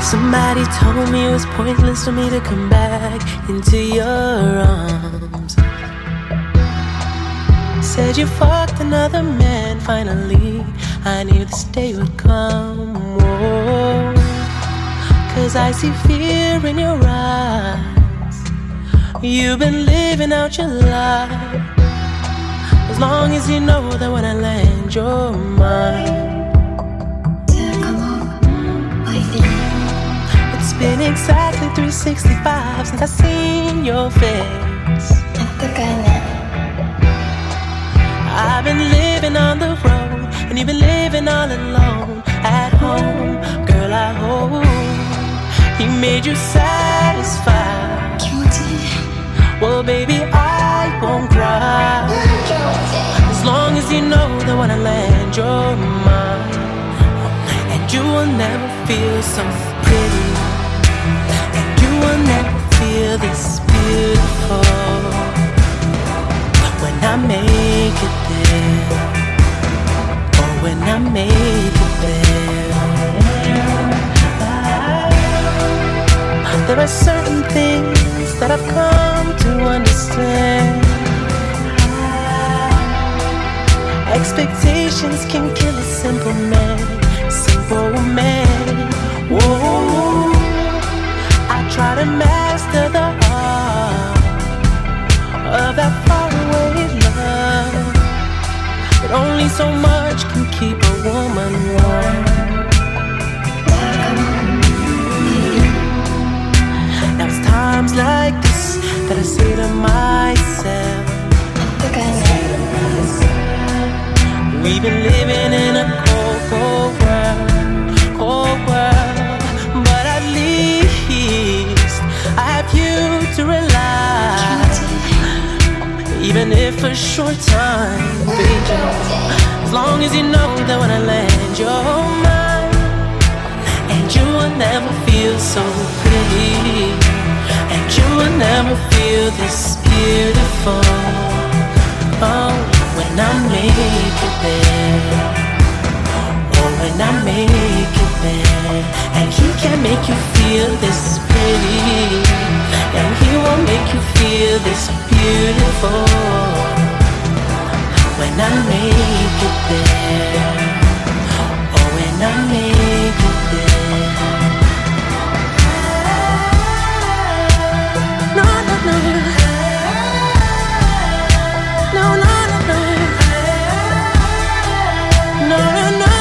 Somebody told me it was pointless for me to come back into your arms. Said you fucked another man, finally I knew this day would come. Whoa. 'Cause I see fear in your eyes. You've been living out your life. As long as you know that when I land, you're mine. It's been exactly 365 since I seen your face. I've been living on the road, and you've been living all alone at home. Girl, I hope he made you satisfied. Well, baby, I won't cry. As long as you know that when I land, you're mine. And you will never feel so pretty, and you will never feel this beautiful when I make it there, or when I make it there. There are certain things that I've come to understand. Expectations can kill a simple man, simple man. Whoa, I try to master the art of that faraway love, but only so much can keep a woman warm. Now it's times like this that I say to myself, we've been living in a cold, cold world, but at least I have you to rely. Even if for a short time, baby. As long as you know that when I land, you're mine. And you will never feel so pretty, and you will never feel this beautiful. Oh, when I make it there, oh, when I make it there. And he can make you feel this pretty, and he will make you feel this beautiful when I make it there, oh, when I make it there. No, no, no, no, no, no, no, no, no, no.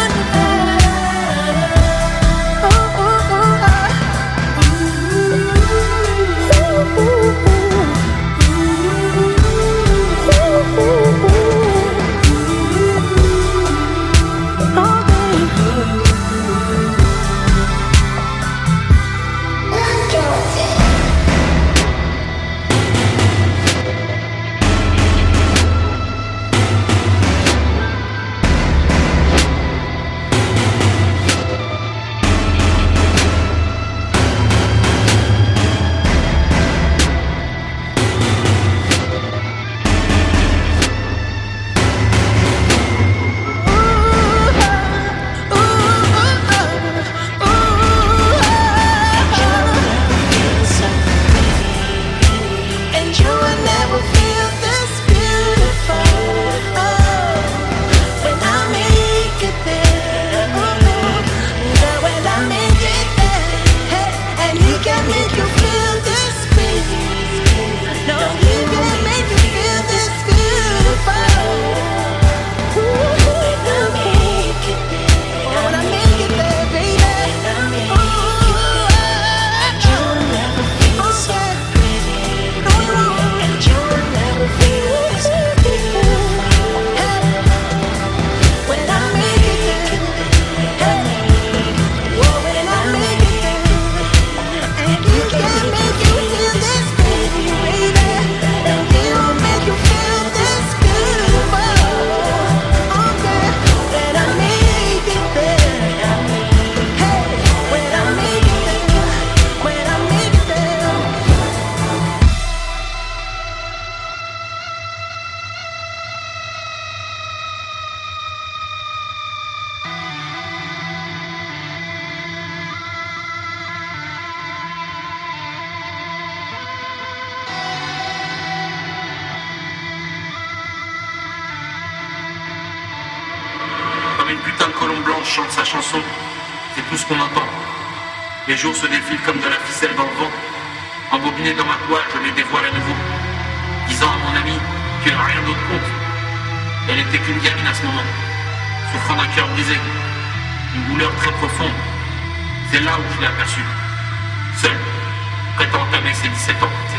chante sa chanson, c'est tout ce qu'on entend. Les jours se défilent comme de la ficelle dans le vent. Embobiné dans ma toile, je les dévoile à nouveau, disant à mon ami qu'il n'a rien d'autre compte. Elle était qu'une gamine à ce moment, souffrant d'un cœur brisé, une douleur très profonde. C'est là où je l'ai aperçue, seule, prête à entamer ses 17 ans.